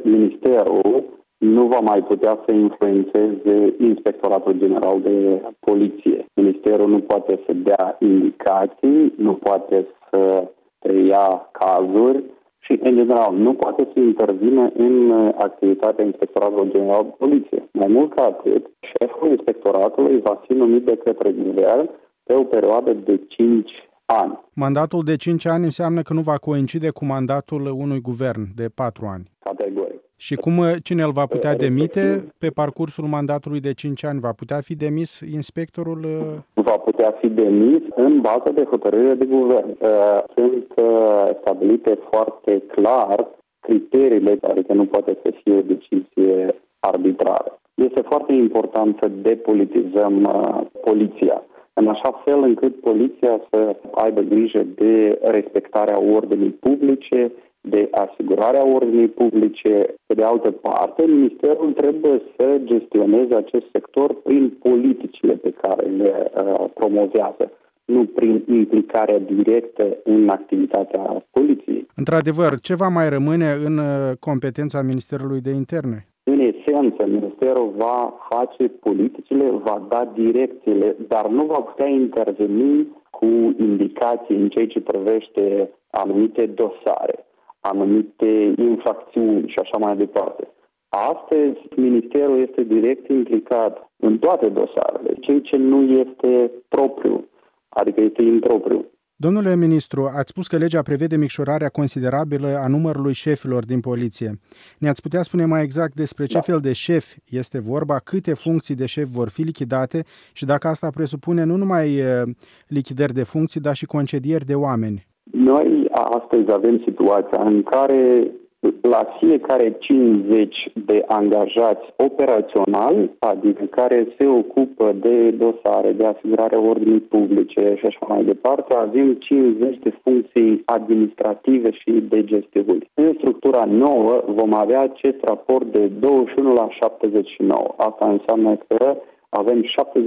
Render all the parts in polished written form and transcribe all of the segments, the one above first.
Ministerul nu va mai putea să influențeze Inspectoratul General de Poliție. Ministerul nu poate să dea indicații, nu poate să preia cazuri și, în general, nu poate să intervină în activitatea Inspectoratului General de Poliție. Mai mult ca atât, șeful Inspectoratului va fi numit de către guvern pe o perioadă de 5 ani. Mandatul de 5 ani înseamnă că nu va coincide cu mandatul unui guvern de 4 ani. Categoric. Și cine îl va putea demite pe parcursul mandatului de 5 ani? Va putea fi demis inspectorul? Va putea fi demis în bază de hotărâre de guvern. Sunt stabilite foarte clar criteriile, adică nu poate să fie o decizie arbitrară. Este foarte important să depolitizăm poliția, în așa fel încât poliția să aibă grijă de respectarea ordinii publice, de asigurarea ordinii publice. Pe de altă parte, Ministerul trebuie să gestioneze acest sector prin politicile pe care le promovează, nu prin implicarea directă în activitatea poliției. Într-adevăr, ce va mai rămâne în competența Ministerului de Interne? În esență, Ministerul va face politicile, va da direcțiile, dar nu va putea interveni cu indicații în ceea ce privește anumite dosare, anumite infracțiuni și așa mai departe. Astăzi, Ministerul este direct implicat în toate dosarele, ceea ce nu este propriu, adică este impropriu. Domnule ministru, ați spus că legea prevede micșorarea considerabilă a numărului șefilor din poliție. Ne-ați putea spune mai exact despre ce fel de șef este vorba, câte funcții de șef vor fi lichidate și dacă asta presupune nu numai lichidări de funcții, dar și concedieri de oameni? Noi astăzi avem situația în care la fiecare 50 de angajați operaționali, adică care se ocupă de dosare, de asigurarea ordinii publice și așa mai departe, avem 50 de funcții administrative și de gestiuni. În structura nouă vom avea acest raport de 21 la 79. Asta înseamnă că avem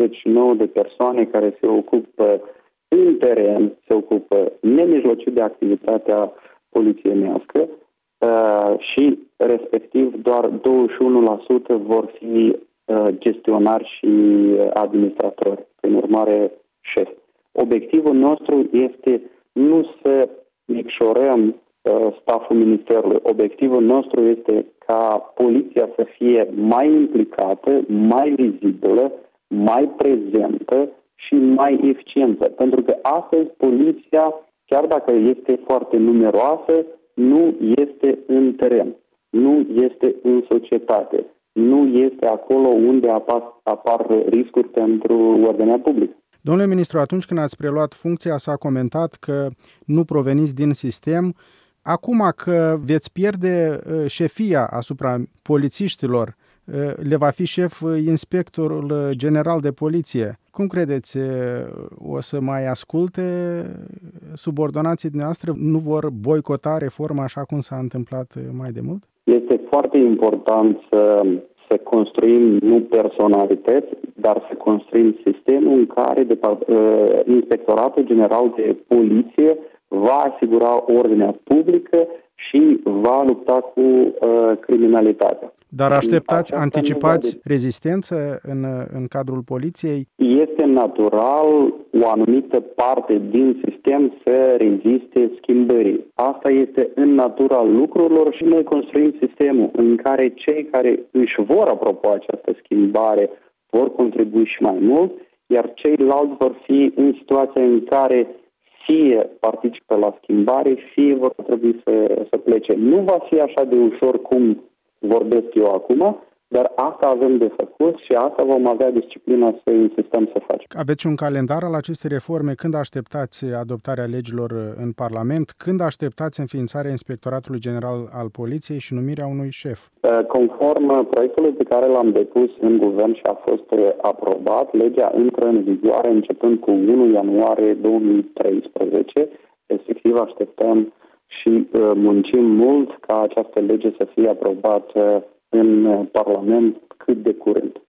79 de persoane care se ocupă în teren, se ocupă nemijlocit de activitatea polițienească, și respectiv doar 21% vor fi gestionari și administratori, prin urmare șef. Obiectivul nostru este nu să micșorăm staful Ministerului. Obiectivul nostru este ca poliția să fie mai implicată, mai vizibilă, mai prezentă și mai eficientă. Pentru că astăzi poliția, chiar dacă este foarte numeroasă, nu este în teren, nu este în societate, nu este acolo unde apar riscuri pentru ordinea publică. Domnule ministru, atunci când ați preluat funcția, s-a comentat că nu proveniți din sistem. Acum că veți pierde șefia asupra polițiștilor, le va fi șef inspectorul general de poliție. Cum credeți, o să mai asculte subordonații dumneavoastră? Nu vor boicota reforma așa cum s-a întâmplat mai de mult? Este foarte important să construim nu personalități, dar să construim sistemul în care Inspectoratul General de Poliție va asigura ordinea publică și va lupta cu criminalitatea. Dar anticipați rezistență în cadrul poliției? Este natural o anumită parte din sistem să reziste schimbării. Asta este în natura lucrurilor și noi construim sistemul în care cei care își vor apropa această schimbare vor contribui și mai mult, iar ceilalți vor fi în situația în care fie participă la schimbare, fie vor trebui să plece. Nu va fi așa de ușor cum vorbesc eu acum, dar asta avem de făcut și asta vom avea disciplina să insistăm să facem. Aveți un calendar al acestei reforme? Când așteptați adoptarea legilor în Parlament? Când așteptați înființarea Inspectoratului General al Poliției și numirea unui șef? Conform proiectului pe care l-am depus în guvern și a fost aprobat, legea intră în vigoare începând cu 1 ianuarie 2013. Respectiv așteptăm și muncim mult ca această lege să fie aprobată în Parlament cât de curând.